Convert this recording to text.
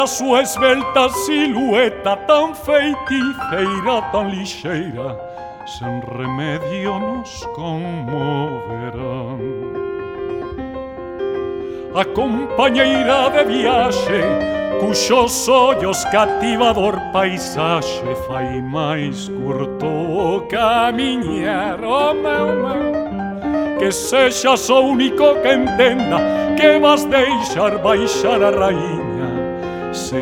A súa esbelta silueta tan feiticeira, tan lixeira, sen remedio nos conmoverán. A compañeira de viaxe, cuxos ollos cativador paisaxe fai máis curto o camiñar, oh meu, que sexas o único que entenda que vas deixar baixar a raíña.